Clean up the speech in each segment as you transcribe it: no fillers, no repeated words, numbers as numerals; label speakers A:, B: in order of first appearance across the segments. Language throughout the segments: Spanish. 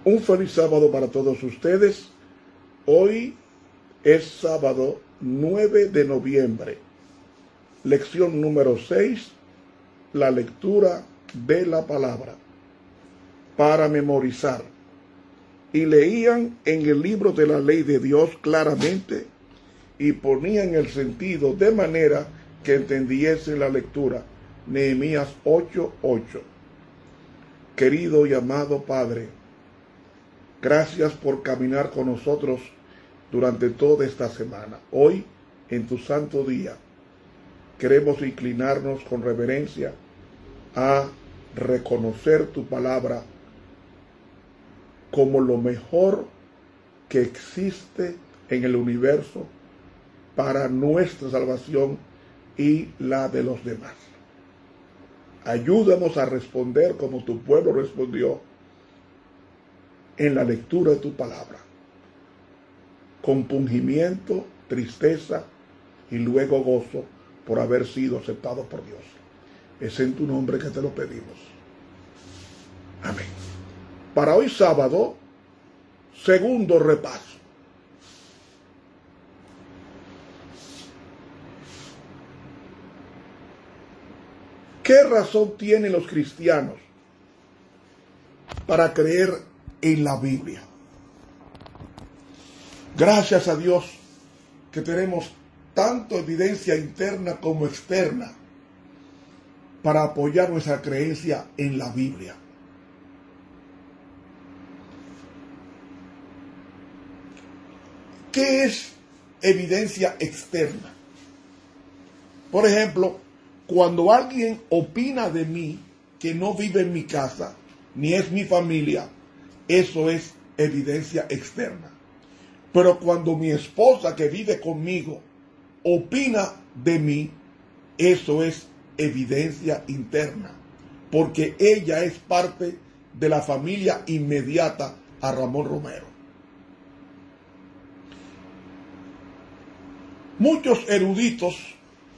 A: Un feliz sábado para todos ustedes. Hoy es sábado 9 de noviembre. Lección número 6, la lectura de la palabra. Para memorizar. Y leían en el libro de la ley de Dios claramente y ponían el sentido de manera que entendiesen la lectura. Nehemías 8:8. Querido y amado Padre, gracias por caminar con nosotros durante toda esta semana. Hoy, en tu santo día, queremos inclinarnos con reverencia a reconocer tu palabra como lo mejor que existe en el universo para nuestra salvación y la de los demás. Ayúdanos a responder como tu pueblo respondió en la lectura de tu palabra. Compungimiento, tristeza y luego gozo por haber sido aceptado por Dios. Es en tu nombre que te lo pedimos. Amén. Para hoy sábado, segundo repaso. ¿Qué razón tienen los cristianos para creer en la Biblia? Gracias a Dios que tenemos tanto evidencia interna como externa para apoyar nuestra creencia en la Biblia. ¿Qué es evidencia externa? Por ejemplo, cuando alguien opina de mí que no vive en mi casa, ni es mi familia, eso es evidencia externa. Pero cuando mi esposa que vive conmigo opina de mí, eso es evidencia interna, porque ella es parte de la familia inmediata a Ramón Romero. Muchos eruditos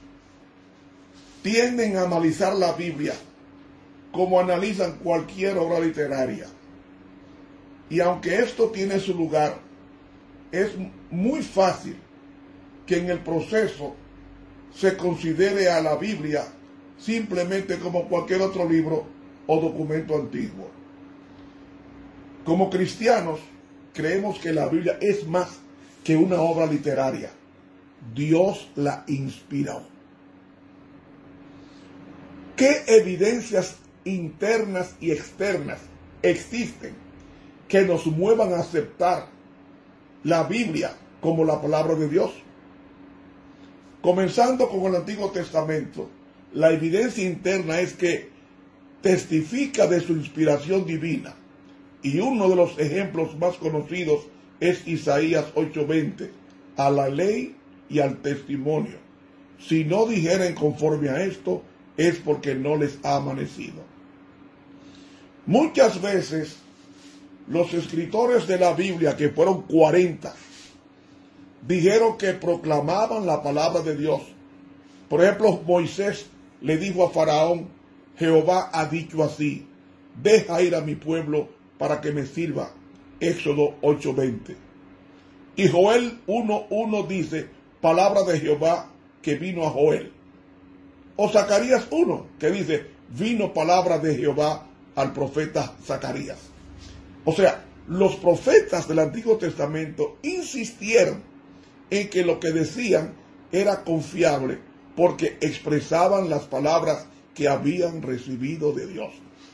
A: tienden a analizar la Biblia como analizan cualquier obra literaria. Y aunque esto tiene su lugar, es muy fácil que en el proceso se considere a la Biblia simplemente como cualquier otro libro o documento antiguo. Como cristianos, creemos que la Biblia es más que una obra literaria. Dios la inspiró. ¿Qué evidencias internas y externas existen que nos muevan a aceptar la Biblia como la palabra de Dios? Comenzando con el Antiguo Testamento, la evidencia interna es que testifica de su inspiración divina. Y uno de los ejemplos más conocidos es Isaías 8:20. A la ley y al testimonio. Si no dijeren conforme a esto, es porque no les ha amanecido. Muchas veces los escritores de la Biblia, que fueron 40, dijeron que proclamaban la palabra de Dios. Por ejemplo, Moisés le dijo a Faraón, Jehová ha dicho así, deja ir a mi pueblo para que me sirva. Éxodo 8:20. Y Joel 1:1 dice, palabra de Jehová que vino a Joel. O Zacarías 1, que dice, vino palabra de Jehová al profeta Zacarías. O sea, los profetas del Antiguo Testamento insistieron en que lo que decían era confiable porque expresaban las palabras que habían recibido de Dios.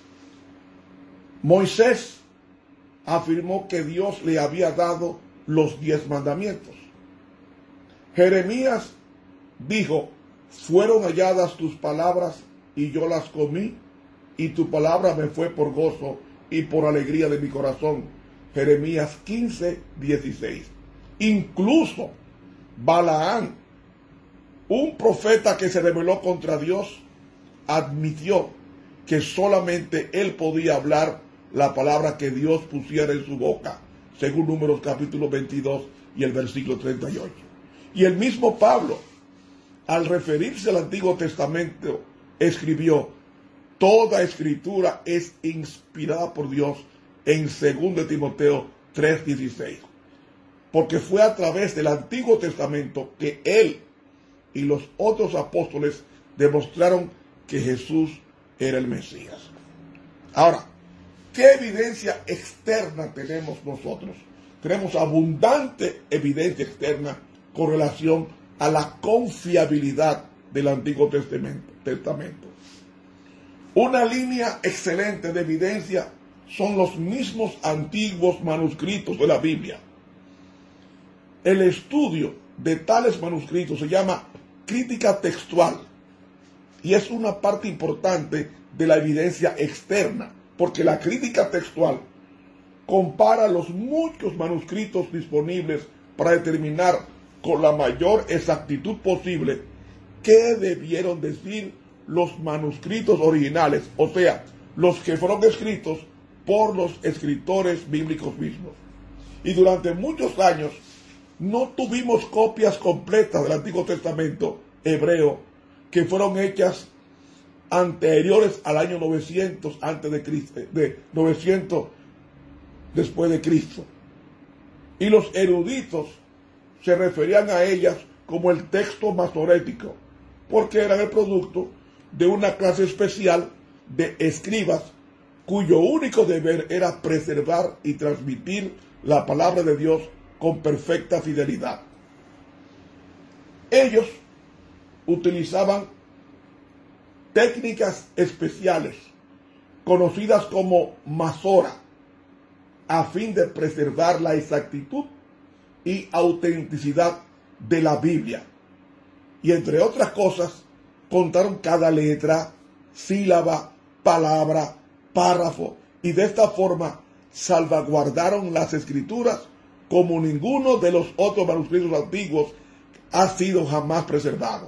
A: Moisés afirmó que Dios le había dado los 10 mandamientos. Jeremías dijo, fueron halladas tus palabras y yo las comí, y tu palabra me fue por gozo y por alegría de mi corazón. Jeremías 15:16. Incluso Balaán, un profeta que se rebeló contra Dios, admitió que solamente él podía hablar la palabra que Dios pusiera en su boca, según Números capítulo 22 y el versículo 38. Y el mismo Pablo, al referirse al Antiguo Testamento, escribió, toda escritura es inspirada por Dios en 2 Timoteo 3:16. Porque fue a través del Antiguo Testamento que él y los otros apóstoles demostraron que Jesús era el Mesías. Ahora, ¿qué evidencia externa tenemos nosotros? Tenemos abundante evidencia externa con relación a la confiabilidad del Antiguo Testamento. Una línea excelente de evidencia son los mismos antiguos manuscritos de la Biblia. El estudio de tales manuscritos se llama crítica textual y es una parte importante de la evidencia externa, porque la crítica textual compara los muchos manuscritos disponibles para determinar con la mayor exactitud posible qué debieron decir los manuscritos originales, o sea, los que fueron escritos por los escritores bíblicos mismos. Y durante muchos años no tuvimos copias completas del Antiguo Testamento hebreo que fueron hechas anteriores al año 900 antes de Cristo, de 900 después de Cristo. Y los eruditos se referían a ellas como el texto masorético, porque eran el producto de una clase especial de escribas cuyo único deber era preservar y transmitir la palabra de Dios con perfecta fidelidad. Ellos utilizaban técnicas especiales conocidas como masora a fin de preservar la exactitud y autenticidad de la Biblia. Y entre otras cosas, contaron cada letra, sílaba, palabra, párrafo, y de esta forma salvaguardaron las escrituras como ninguno de los otros manuscritos antiguos ha sido jamás preservado.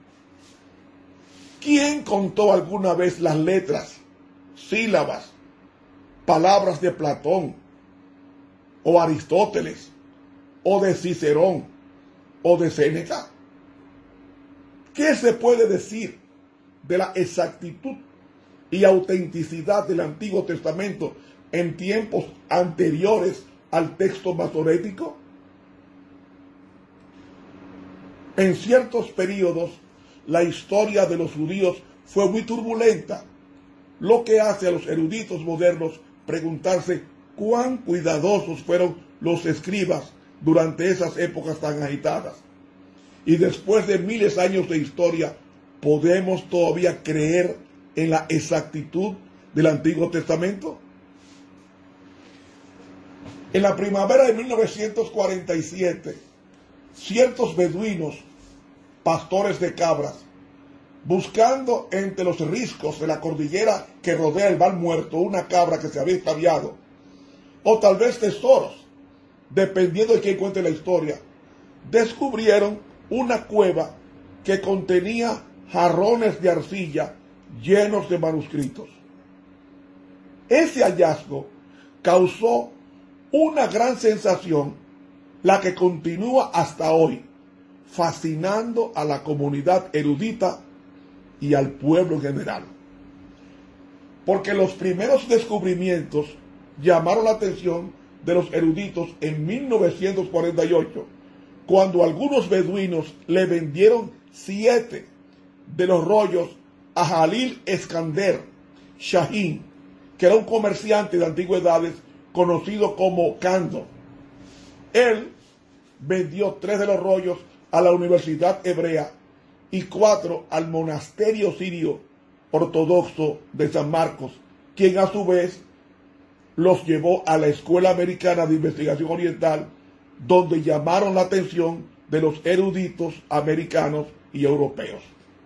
A: ¿Quién contó alguna vez las letras, sílabas, palabras de Platón, o Aristóteles, o de Cicerón, o de Séneca? ¿Qué se puede decir de la exactitud y autenticidad del Antiguo Testamento en tiempos anteriores al texto masorético? En ciertos periodos, la historia de los judíos fue muy turbulenta, lo que hace a los eruditos modernos preguntarse cuán cuidadosos fueron los escribas durante esas épocas tan agitadas. Y después de miles de años de historia, ¿podemos todavía creer en la exactitud del Antiguo Testamento? En la primavera de 1947, ciertos beduinos, pastores de cabras, buscando entre los riscos de la cordillera que rodea el Mar Muerto una cabra que se había extraviado, o tal vez tesoros, dependiendo de quién cuente la historia, descubrieron una cueva que contenía jarrones de arcilla llenos de manuscritos. Ese hallazgo causó una gran sensación, la que continúa hasta hoy, fascinando a la comunidad erudita y al pueblo en general. Porque los primeros descubrimientos llamaron la atención de los eruditos en 1948, cuando algunos beduinos le vendieron 7 de los rollos a Jalil Eskander Shahin, que era un comerciante de antigüedades conocido como Kando. Él vendió 3 de los rollos a la Universidad Hebrea y 4 al monasterio sirio ortodoxo de San Marcos, quien a su vez los llevó a la Escuela Americana de Investigación Oriental, donde llamaron la atención de los eruditos americanos y europeos.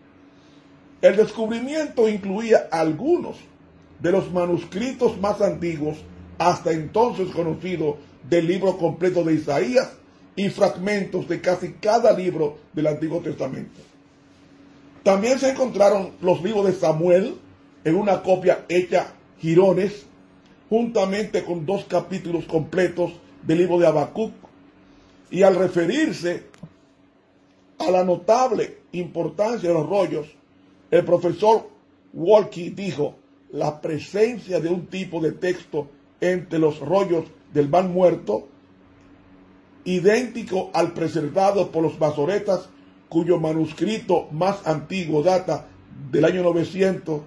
A: El descubrimiento incluía algunos de los manuscritos más antiguos hasta entonces conocidos del libro completo de Isaías y fragmentos de casi cada libro del Antiguo Testamento. También se encontraron los libros de Samuel en una copia hecha jirones, juntamente con 2 capítulos completos del libro de Habacuc. Y al referirse a la notable importancia de los rollos, el profesor Walke dijo: la presencia de un tipo de texto entre los rollos del Mar Muerto, idéntico al preservado por los masoretas, cuyo manuscrito más antiguo data del año 900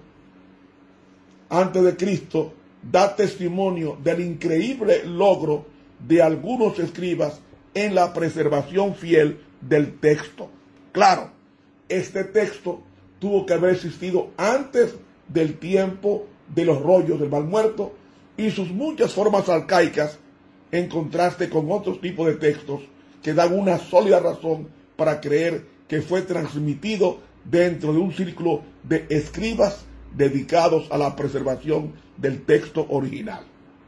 A: antes de Cristo, da testimonio del increíble logro de algunos escribas en la preservación fiel del texto. Claro, este texto tuvo que haber existido antes del tiempo de los rollos del Mar Muerto y sus muchas formas arcaicas, en contraste con otros tipos de textos que dan una sólida razón para creer que fue transmitido dentro de un círculo de escribas dedicados a la preservación del texto original.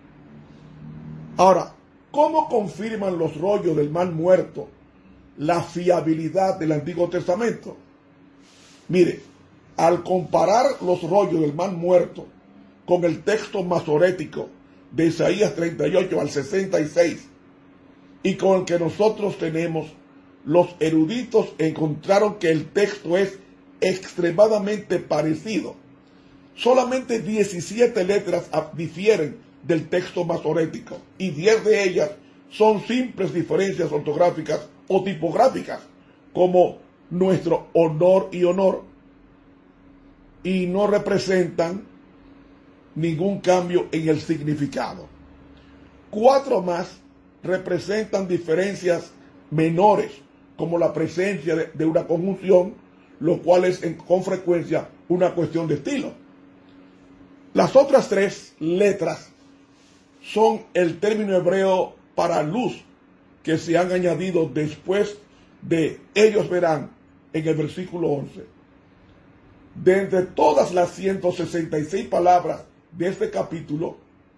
A: Ahora, ¿cómo confirman los rollos del Mar Muerto la fiabilidad del Antiguo Testamento? Mire, al comparar los rollos del Mar Muerto con el texto masorético de Isaías 38 al 66 y con el que nosotros tenemos, los eruditos encontraron que el texto es extremadamente parecido. Solamente 17 letras difieren del texto masorético y 10 de ellas son simples diferencias ortográficas o tipográficas, como nuestro honor y honor, y no representan ningún cambio en el significado. 4 más representan diferencias menores, como la presencia de una conjunción, lo cual es con frecuencia una cuestión de estilo. Las otras 3 letras son el término hebreo para luz, que se han añadido después de ellos verán en el versículo 11. De entre todas las 166 palabras de este capítulo,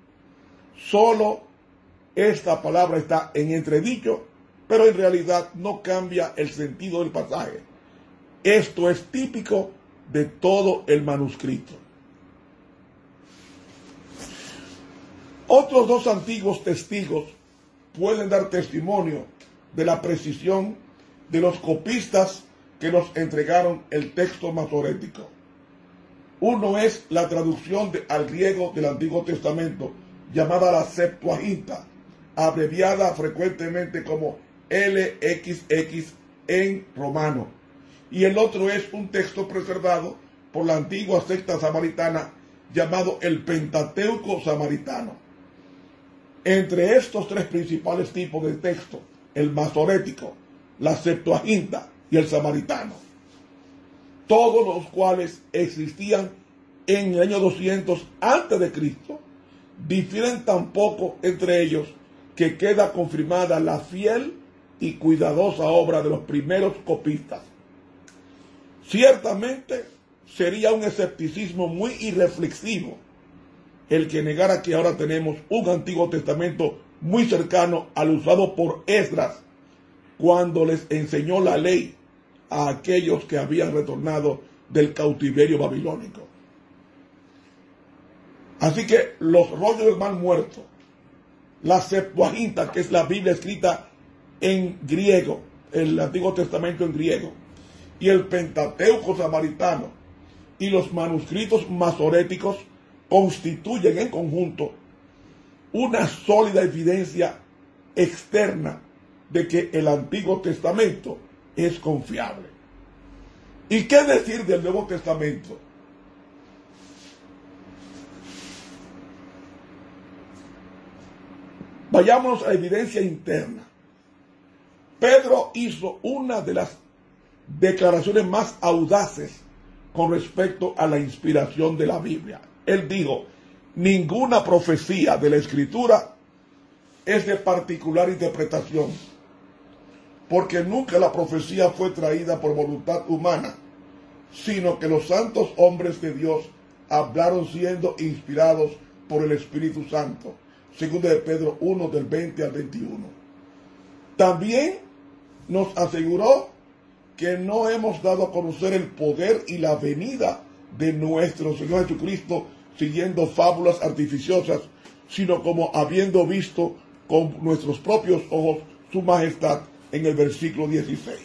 A: solo esta palabra está en entredicho, pero en realidad no cambia el sentido del pasaje. Esto es típico de todo el manuscrito. Otros 2 antiguos testigos pueden dar testimonio de la precisión de los copistas que nos entregaron el texto masorético. Uno es la traducción al griego del Antiguo Testamento, llamada la Septuaginta, abreviada frecuentemente como LXX en romano. Y el otro es un texto preservado por la antigua secta samaritana llamado el Pentateuco samaritano. Entre estos 3 principales tipos de texto, el masorético, la Septuaginta y el samaritano, todos los cuales existían en el año 200 antes de Cristo, difieren tan poco entre ellos que queda confirmada la fiel y cuidadosa obra de los primeros copistas. Ciertamente sería un escepticismo muy irreflexivo el que negara que ahora tenemos un Antiguo Testamento muy cercano al usado por Esdras cuando les enseñó la ley a aquellos que habían retornado del cautiverio babilónico. Así que los rollos del Mar Muerto, la Septuaginta, que es la Biblia escrita en griego, el Antiguo Testamento en griego, y el Pentateuco samaritano y los manuscritos masoréticos constituyen en conjunto una sólida evidencia externa de que el Antiguo Testamento es confiable. ¿Y qué decir del Nuevo Testamento? Vayámonos a la evidencia interna. Pedro hizo una de las declaraciones más audaces con respecto a la inspiración de la Biblia. Él dijo: ninguna profecía de la Escritura es de particular interpretación, porque nunca la profecía fue traída por voluntad humana, sino que los santos hombres de Dios hablaron siendo inspirados por el Espíritu Santo. Segunda de Pedro 1, del 20 al 21. También nos aseguró que no hemos dado a conocer el poder y la venida de nuestro Señor Jesucristo siguiendo fábulas artificiosas, sino como habiendo visto con nuestros propios ojos su majestad, en el versículo 16.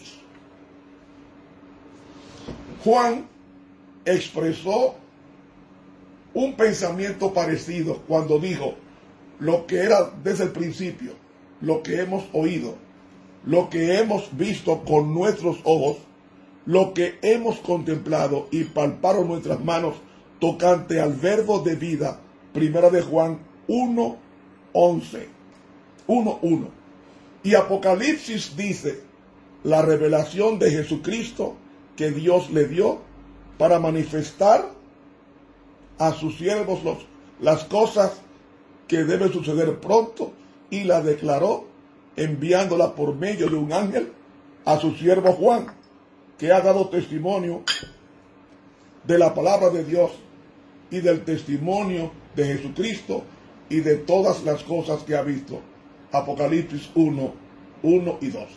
A: Juan expresó un pensamiento parecido cuando dijo: lo que era desde el principio, lo que hemos oído, lo que hemos visto con nuestros ojos, lo que hemos contemplado y palparon nuestras manos tocante al verbo de vida. Primera de Juan 1:11, 1:1. Y Apocalipsis dice, la revelación de Jesucristo que Dios le dio para manifestar a sus siervos las cosas que deben suceder pronto, y la declaró enviándola por medio de un ángel a su siervo Juan, que ha dado testimonio de la palabra de Dios y del testimonio de Jesucristo y de todas las cosas que ha visto. Apocalipsis 1:1 y 2.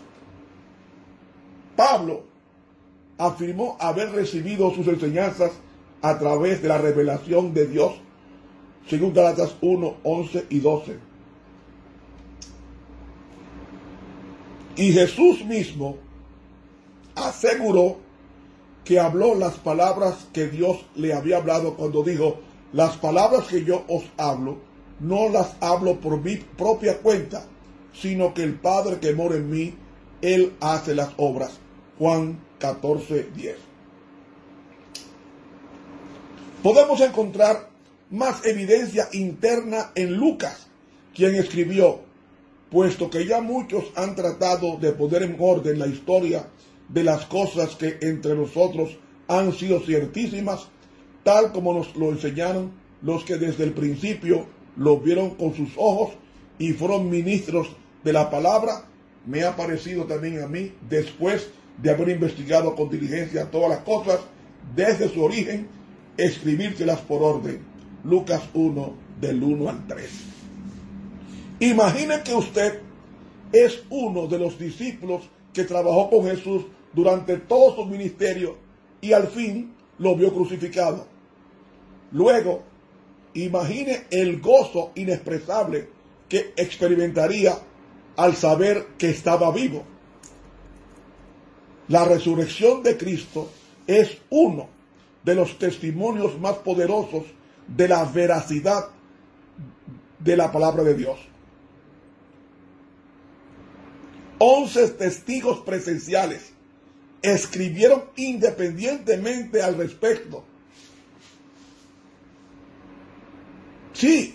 A: Pablo afirmó haber recibido sus enseñanzas a través de la revelación de Dios, según Gálatas 1:11 y 12. Y Jesús mismo aseguró que habló las palabras que Dios le había hablado cuando dijo, las palabras que yo os hablo, no las hablo por mi propia cuenta, sino que el Padre que mora en mí, Él hace las obras. Juan 14:10. Podemos encontrar más evidencia interna en Lucas, quien escribió, puesto que ya muchos han tratado de poner en orden la historia de las cosas que entre nosotros han sido ciertísimas, tal como nos lo enseñaron los que desde el principio lo vieron con sus ojos y fueron ministros de la palabra, me ha parecido también a mí, después de haber investigado con diligencia todas las cosas desde su origen, escribírselas por orden. Lucas 1, del 1 al 3. Imagine que usted es uno de los discípulos que trabajó con Jesús durante todo su ministerio y al fin lo vio crucificado. Luego, imagine el gozo inexpresable que experimentaría al saber que estaba vivo. La resurrección de Cristo es uno de los testimonios más poderosos de la veracidad de la palabra de Dios. 11 testigos presenciales escribieron independientemente al respecto. Sí,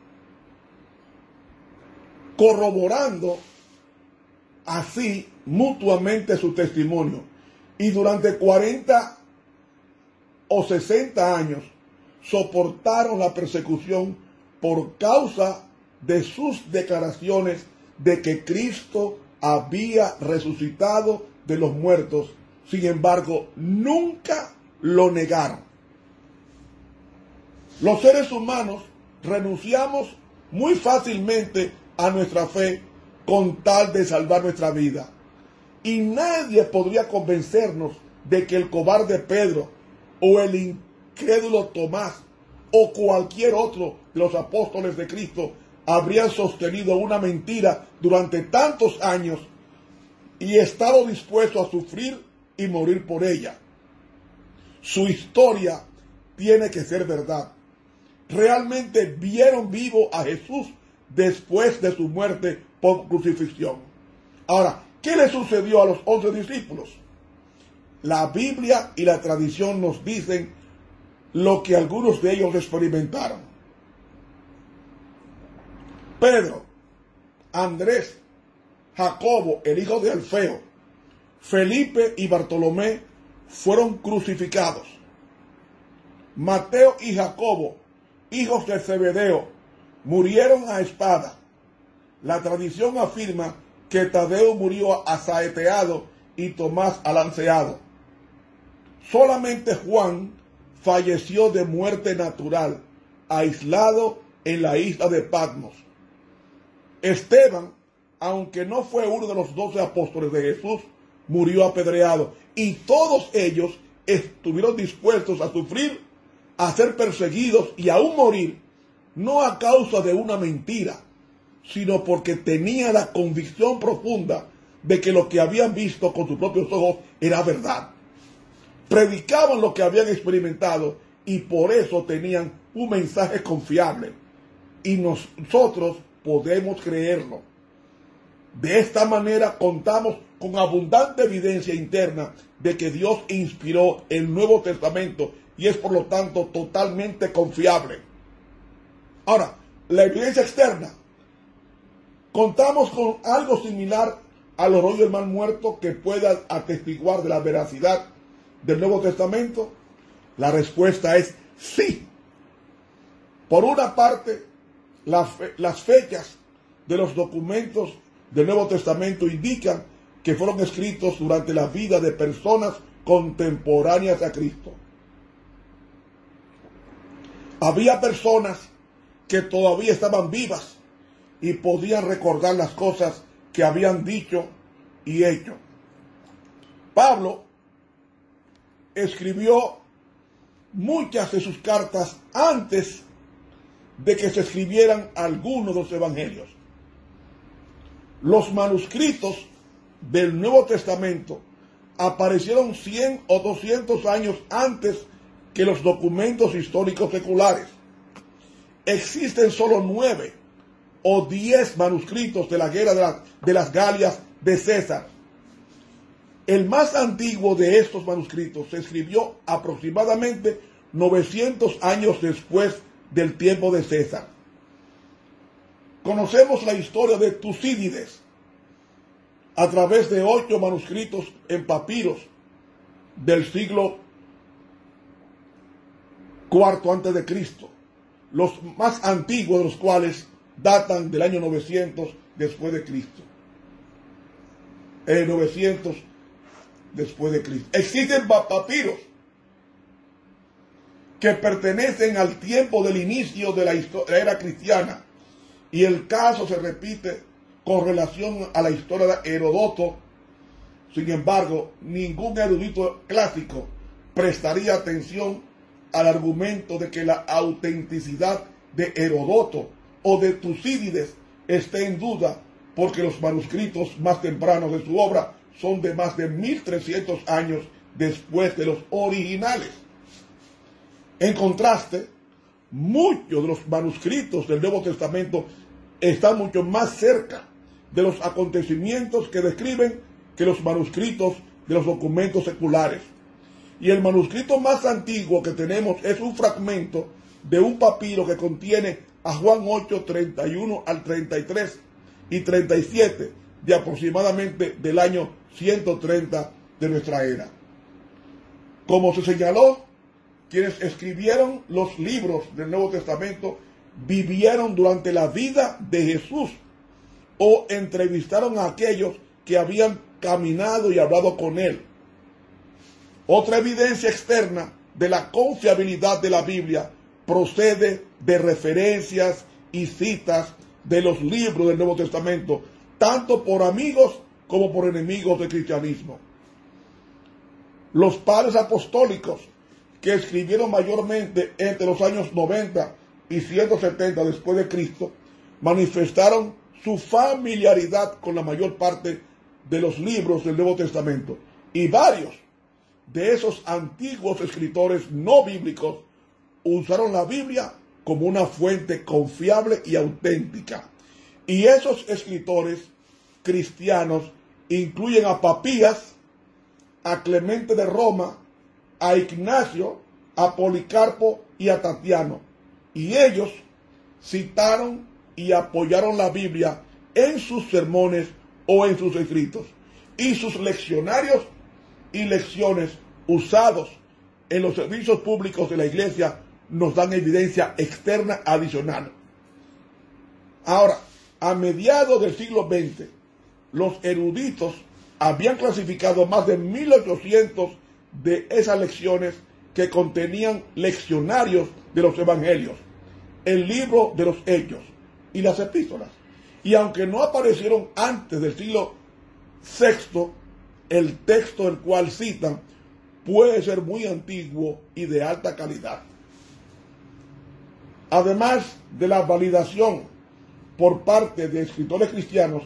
A: corroborando así mutuamente su testimonio. Y durante 40 o 60 años soportaron la persecución por causa de sus declaraciones de que Cristo había resucitado de los muertos. Sin embargo, nunca lo negaron. Los seres humanos renunciamos muy fácilmente a nuestra fe con tal de salvar nuestra vida. Y nadie podría convencernos de que el cobarde Pedro o el incrédulo Tomás o cualquier otro de los apóstoles de Cristo habrían sostenido una mentira durante tantos años y estado dispuesto a sufrir y morir por ella. Su historia tiene que ser verdad. Realmente vieron vivo a Jesús después de su muerte por crucifixión. Ahora, ¿qué le sucedió a los 11 discípulos? La Biblia y la tradición nos dicen lo que algunos de ellos experimentaron. Pedro, Andrés, Jacobo, el hijo de Alfeo, Felipe y Bartolomé fueron crucificados. Mateo y Jacobo, hijos de Zebedeo, murieron a espada. La tradición afirma que Tadeo murió asaeteado y Tomás alanceado. Solamente Juan falleció de muerte natural, aislado en la isla de Patmos. Esteban, aunque no fue uno de los 12 apóstoles de Jesús, murió apedreado. Y todos ellos estuvieron dispuestos a sufrir, a ser perseguidos y aún morir, no a causa de una mentira, sino porque tenían la convicción profunda de que lo que habían visto con sus propios ojos era verdad. Predicaban lo que habían experimentado y por eso tenían un mensaje confiable. y nosotros podemos creerlo. De esta manera contamos con abundante evidencia interna de que Dios inspiró el Nuevo Testamento y es por lo tanto totalmente confiable. Ahora, la evidencia externa. Contamos con algo similar a los rollos del mar muerto que pueda atestiguar de la veracidad del Nuevo Testamento. La respuesta es sí. Por una parte, las fechas de los documentos del Nuevo Testamento indican que fueron escritos durante la vida de personas contemporáneas a Cristo. Había personas que todavía estaban vivas y podían recordar las cosas que habían dicho y hecho. Pablo escribió muchas de sus cartas antes de que se escribieran algunos de los evangelios. Los manuscritos del Nuevo Testamento aparecieron 100 o 200 años antes que los documentos históricos seculares. Existen solo 9 o 10 manuscritos de la guerra de las Galias de César. El más antiguo de estos manuscritos se escribió aproximadamente 900 años después del tiempo de César. Conocemos la historia de Tucídides a través de 8 manuscritos en papiros del siglo IV antes de Cristo, los más antiguos de los cuales datan del año 900 después de Cristo. 900 después de Cristo. Existen papiros que pertenecen al tiempo del inicio de la era cristiana, y el caso se repite con relación a la historia de Heródoto. Sin embargo, ningún erudito clásico prestaría atención al argumento de que la autenticidad de Heródoto o de Tucídides esté en duda, porque los manuscritos más tempranos de su obra son de más de 1300 años después de los originales. En contraste, muchos de los manuscritos del Nuevo Testamento están mucho más cerca de los acontecimientos que describen que los manuscritos de los documentos seculares. Y el manuscrito más antiguo que tenemos es un fragmento de un papiro que contiene a Juan 8, 31 al 33 y 37 de aproximadamente del año 130 de nuestra era. Como se señaló, quienes escribieron los libros del Nuevo Testamento vivieron durante la vida de Jesús o entrevistaron a aquellos que habían caminado y hablado con él. Otra evidencia externa de la confiabilidad de la Biblia procede de referencias y citas de los libros del Nuevo Testamento, tanto por amigos como por enemigos del cristianismo. Los padres apostólicos, que escribieron mayormente entre los años 90 y 170 después de Cristo, manifestaron su familiaridad con la mayor parte de los libros del Nuevo Testamento, y varios de esos antiguos escritores no bíblicos usaron la Biblia como una fuente confiable y auténtica. Y esos escritores cristianos incluyen a Papías, a Clemente de Roma, a Ignacio, a Policarpo y a Tatiano. Y ellos citaron y apoyaron la Biblia en sus sermones o en sus escritos. Y sus leccionarios y lecciones usados en los servicios públicos de la iglesia nos dan evidencia externa adicional. Ahora, a mediados del siglo XX, los eruditos habían clasificado más de 1800 de esas lecciones que contenían leccionarios de los evangelios, el libro de los Hechos y las epístolas. Y aunque no aparecieron antes del siglo VI, el texto del cual citan puede ser muy antiguo y de alta calidad. Además de la validación por parte de escritores cristianos,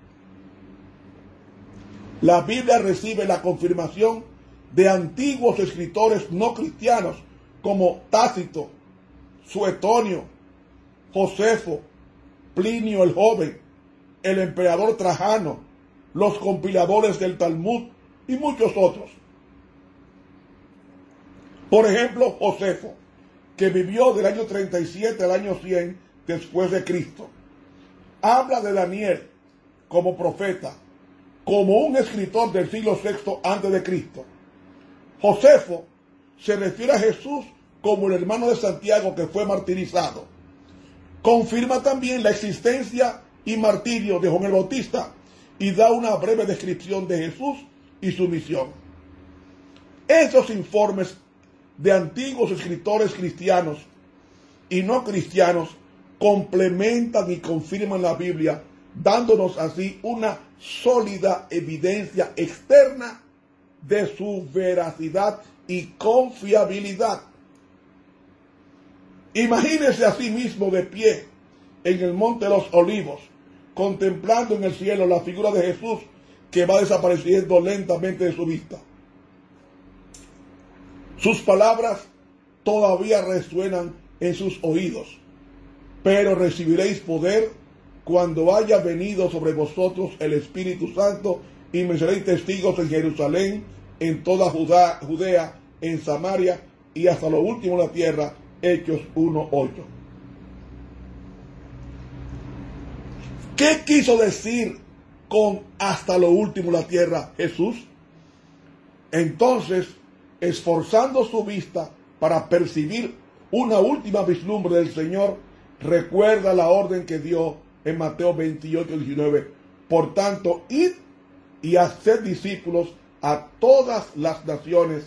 A: la Biblia recibe la confirmación de antiguos escritores no cristianos como Tácito, Suetonio, Josefo, Plinio el Joven, el emperador Trajano, los compiladores del Talmud y muchos otros. Por ejemplo, Josefo, que vivió del año 37 al año 100 después de Cristo, habla de Daniel como profeta, como un escritor del siglo VI antes de Cristo. Josefo se refiere a Jesús como el hermano de Santiago que fue martirizado. Confirma también la existencia y martirio de Juan el Bautista y da una breve descripción de Jesús y su misión. Esos informes de antiguos escritores cristianos y no cristianos complementan y confirman la Biblia, dándonos así una sólida evidencia externa de su veracidad y confiabilidad. Imagínese a sí mismo de pie en el Monte de los Olivos, contemplando en el cielo la figura de Jesús que va desapareciendo lentamente de su vista. Sus palabras todavía resuenan en sus oídos, pero recibiréis poder cuando haya venido sobre vosotros el Espíritu Santo y me seréis testigos en Jerusalén, en toda Judea, en Samaria y hasta lo último de la tierra. Hechos 1:8. ¿Qué quiso decir con hasta lo último de la tierra Jesús? Entonces, esforzando su vista para percibir una última vislumbre del Señor, recuerda la orden que dio en Mateo 28:19. Por tanto, id y haced discípulos a todas las naciones.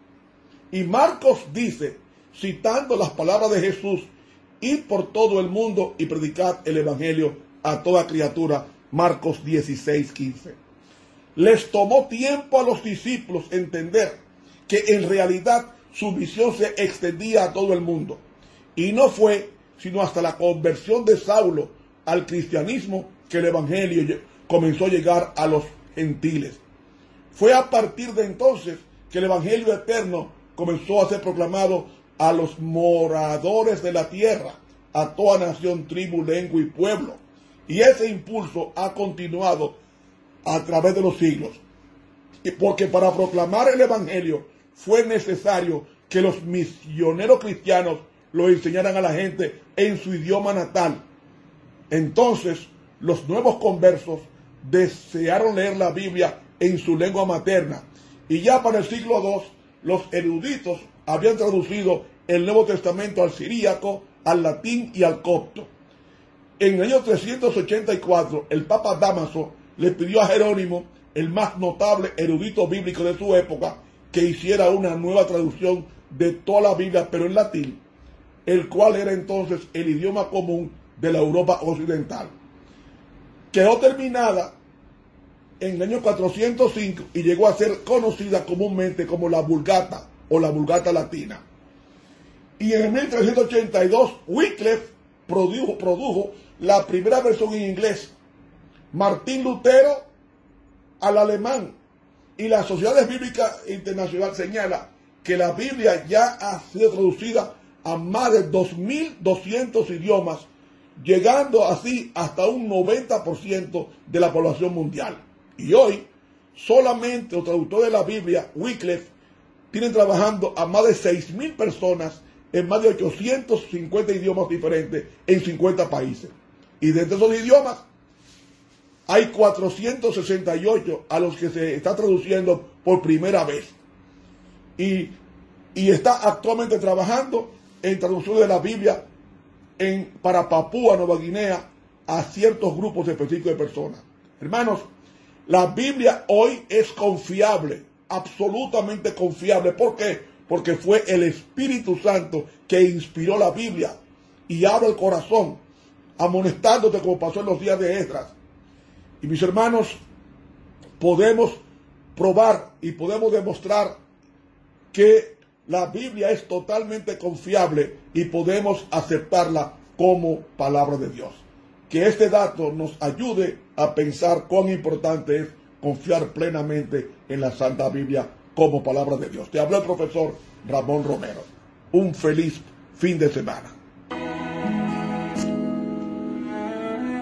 A: Y Marcos dice, citando las palabras de Jesús, id por todo el mundo y predicad el evangelio a toda criatura. Marcos 16:15. Les tomó tiempo a los discípulos entender que en realidad su misión se extendía a todo el mundo. Y no fue sino hasta la conversión de Saulo al cristianismo que el evangelio comenzó a llegar a los gentiles. Fue a partir de entonces que el evangelio eterno comenzó a ser proclamado a los moradores de la tierra, a toda nación, tribu, lengua y pueblo. Y ese impulso ha continuado a través de los siglos. Y porque para proclamar el evangelio fue necesario que los misioneros cristianos lo enseñaran a la gente en su idioma natal. Entonces, los nuevos conversos desearon leer la Biblia en su lengua materna. Y ya para el siglo II, los eruditos habían traducido el Nuevo Testamento al siríaco, al latín y al copto. En el año 384, el Papa Dámaso le pidió a Jerónimo, el más notable erudito bíblico de su época, que hiciera una nueva traducción de toda la Biblia, pero en latín, el cual era entonces el idioma común de la Europa occidental. Quedó terminada en el año 405 y llegó a ser conocida comúnmente como la Vulgata o la Vulgata latina. Y en el 1382 Wycliffe produjo la primera versión en inglés. Martín Lutero al alemán, y la Sociedad Bíblica Internacional señala que la Biblia ya ha sido traducida a más de 2.200 idiomas, llegando así hasta un 90% de la población mundial. Y hoy, solamente los traductores de la Biblia, Wycliffe, tienen trabajando a más de 6.000 personas en más de 850 idiomas diferentes en 50 países. Y dentro de esos idiomas hay 468 a los que se está traduciendo por primera vez. Y está actualmente trabajando en traducción de la Biblia para Papúa Nueva Guinea a ciertos grupos específicos de personas. Hermanos, la Biblia hoy es confiable, absolutamente confiable. ¿Por qué? Porque fue el Espíritu Santo que inspiró la Biblia y abre el corazón, amonestándote como pasó en los días de Esdras. Y mis hermanos, podemos probar y podemos demostrar que la Biblia es totalmente confiable y podemos aceptarla como palabra de Dios. Que este dato nos ayude a pensar cuán importante es confiar plenamente en la Santa Biblia como palabra de Dios. Te habló el profesor Ramón Romero. Un feliz fin de semana.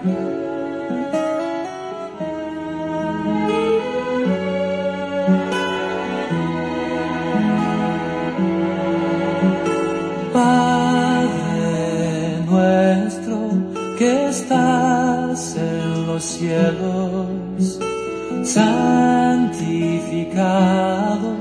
B: Padre nuestro que estás en los cielos, santificado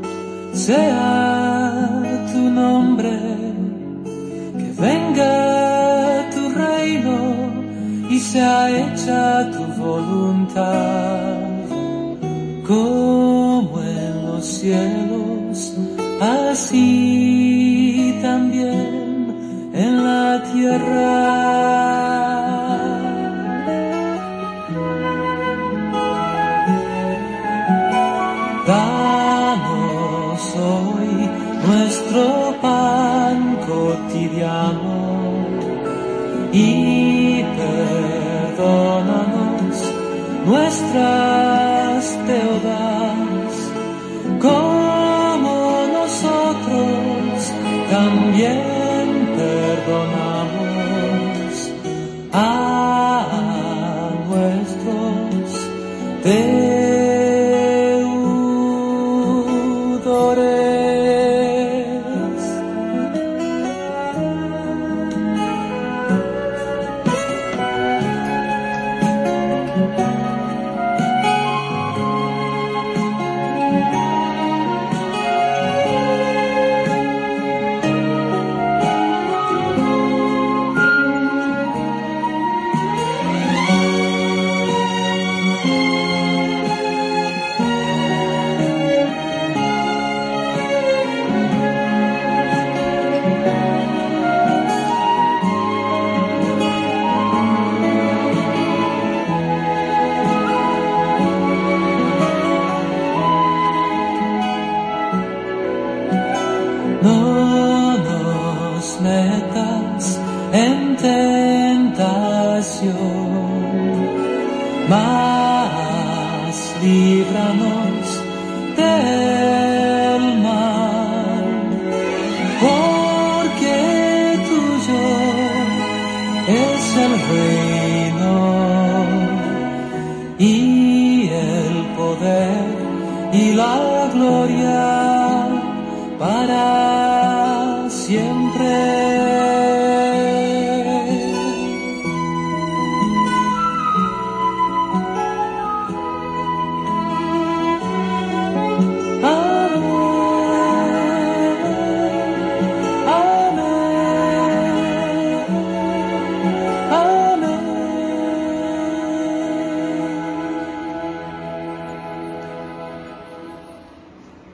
B: sea tu nombre, que venga tu reino y sea hecha tu voluntad, como en los cielos, así también en la tierra. Danos hoy nuestro pan cotidiano y perdónanos nuestras deudas, como nosotros también perdonamos a nuestros deudores. No nos metas en tentación, mas líbranos del mal, porque tuyo es el reino y el poder y la gloria para